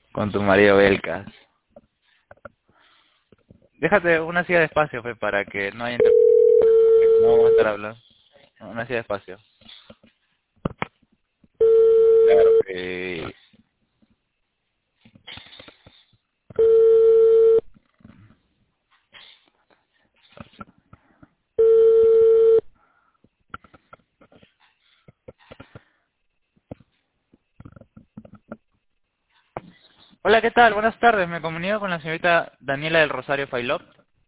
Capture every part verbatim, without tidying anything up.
Con tu marido Belcas. Déjate una silla de espacio, fe, para que no haya inter... No vamos a estar hablando. Una silla de espacio. Claro que... Hola, ¿qué tal? Buenas tardes. Me comunico con la señorita Daniela del Rosario Failop.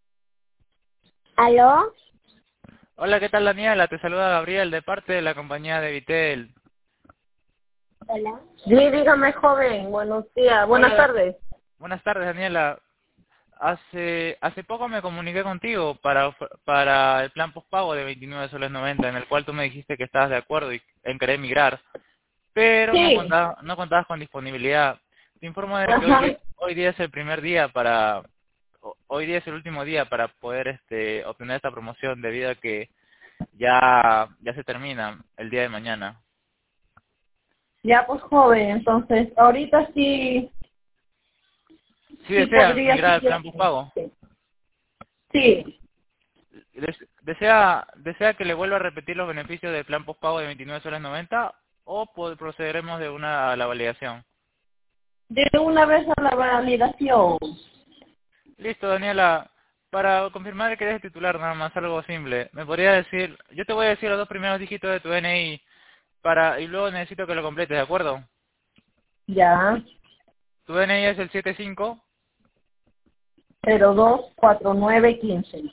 ¿Aló? Hola, ¿qué tal, Daniela? Te saluda Gabriel de parte de la compañía de Vitel. Hola. Sí, dígame, joven. Buenos días. Buenas Hola, tardes. buenas tardes, Daniela. Hace hace poco me comuniqué contigo para of- para el plan postpago de veintinueve soles noventa, en el cual tú me dijiste que estabas de acuerdo y en querer migrar, pero no Sí. contabas no contabas con disponibilidad. Te informo de que hoy Ajá. di- hoy día es el primer día para ho- hoy día es el último día para poder este obtener esta promoción, debido a que ya ya se termina el día de mañana. Ya, pues, joven. Entonces, ahorita sí, Si sí desea podría migrar al siquiera. plan postpago, Sí. des- desea desea que le vuelva a repetir los beneficios del plan postpago de veintinueve soles noventa, o po- procederemos de una a la validación. De una vez a la validación. Listo, Daniela. Para confirmar que eres titular, nada más, algo simple. ¿Me podría decir? Yo te voy a decir los dos primeros dígitos de tu D N I para y luego necesito que lo completes, ¿de acuerdo? Ya. Tu D N I es el setenta y cinco. Cero dos cuatro nueve quince.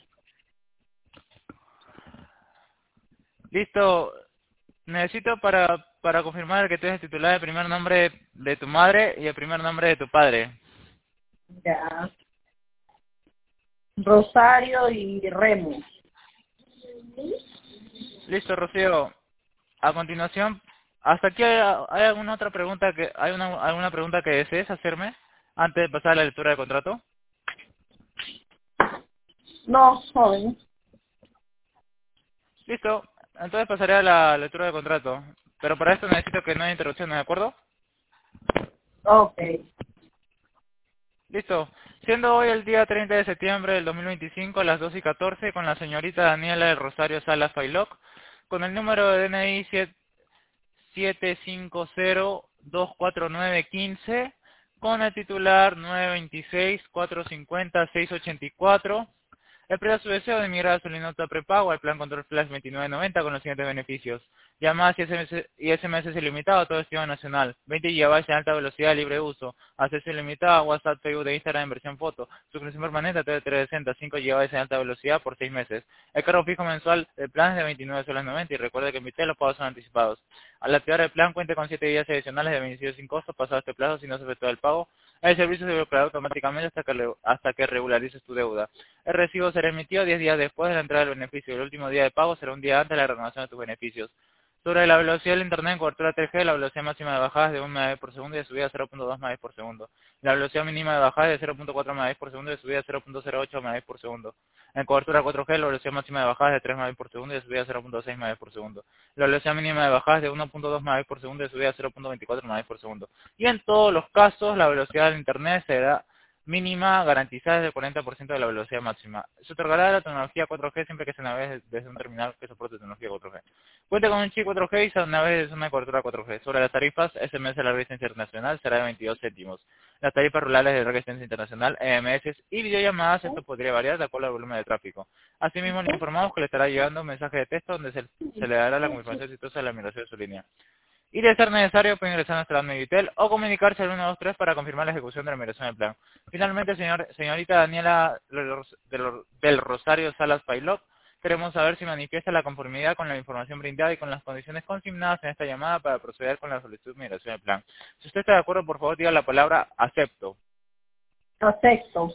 Listo. Necesito para para confirmar que tú eres titular el primer nombre de tu madre y el primer nombre de tu padre. Ya. Rosario y Remo. Listo, Rocío. A continuación, ¿hasta aquí hay, hay alguna otra pregunta que hay una, alguna pregunta que desees hacerme antes de pasar a la lectura del contrato? No, joven. Listo, entonces pasaré a la lectura del contrato. Pero para esto necesito que no haya interrupciones, ¿de acuerdo? Ok. Listo. Siendo hoy el día treinta de septiembre del dos mil veinticinco a las dos y catorce, con la señorita Daniela del Rosario Salas Failoc, con el número de D N I siete cinco cero dos cuatro nueve uno cinco, con el titular nueve dos seis cuatro cinco cero seis ocho cuatro. Expresa su deseo de migrar a su nota prepago al plan Control Flash veintinueve noventa con los siguientes beneficios: llamadas y S M S, y S M S ilimitado a todo destino nacional, veinte gigabytes en alta velocidad libre uso, acceso ilimitado a WhatsApp, Facebook de Instagram en versión foto, suscripción permanente a T V trescientos sesenta, cinco gigabytes en alta velocidad por seis meses. El cargo fijo mensual del plan es de veintinueve soles noventa, y recuerde que en Vitel los pagos son anticipados. Al activar el plan, cuente con siete días adicionales de beneficios sin costo pasado este plazo si no se efectúa el pago. El servicio se bloqueará automáticamente hasta que, le- hasta que regularices tu deuda. El recibo será emitido diez días después de la entrada del beneficio. El último día de pago será un día antes de la renovación de tus beneficios. Sobre la velocidad del Internet en cobertura tres G, la velocidad máxima de bajada es de un megabit por segundo y de subida de cero punto dos megabits por segundo. La velocidad mínima de bajada es de cero punto cuatro megabits por segundo y de subida de cero punto cero ocho megabits por segundo. En cobertura cuatro G, la velocidad máxima de bajada es de tres megabits por segundo y de subida de cero punto seis megabits por segundo. La velocidad mínima de bajada es de uno punto dos megabits por segundo y de subida de cero punto veinticuatro megabits por segundo. Y en todos los casos, la velocidad del Internet será mínima garantizada del cuarenta por ciento de la velocidad máxima. Se otorgará la tecnología cuatro G siempre que se navegue desde un terminal que soporte tecnología cuatro G. Cuenta con un chip cuatro G y se navegue desde una cobertura cuatro G. Sobre las tarifas, S M S de larga distancia internacional será de veintidós céntimos. Las tarifas rurales de larga distancia internacional, E M S y videollamadas, esto podría variar de acuerdo al volumen de tráfico. Asimismo, le informamos que le estará llegando un mensaje de texto donde se, se le dará la confirmación exitosa de la migración de su línea. Y de ser necesario, puede ingresar a nuestra Admivitel o comunicarse al uno dos tres para confirmar la ejecución de la migración del plan. Finalmente, señor, señorita Daniela del, del- del Rosario Salas Pailot, queremos saber si manifiesta la conformidad con la información brindada y con las condiciones consignadas en esta llamada para proceder con la solicitud de migración del plan. Si usted está de acuerdo, por favor, diga la palabra acepto. Acepto.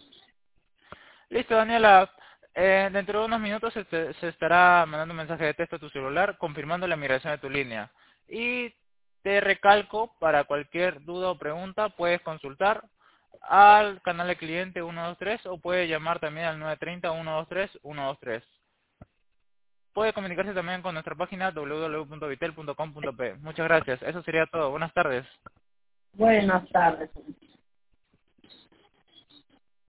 Listo, Daniela. Eh, dentro de unos minutos se, te- se estará mandando un mensaje de texto a tu celular confirmando la migración de tu línea. Y te recalco, para cualquier duda o pregunta, puedes consultar al canal de cliente uno dos tres o puede llamar también al nueve tres cero uno dos tres uno dos tres. Puede comunicarse también con nuestra página w w w punto vitel punto com punto p. Muchas gracias. Eso sería todo. Buenas tardes. Buenas tardes.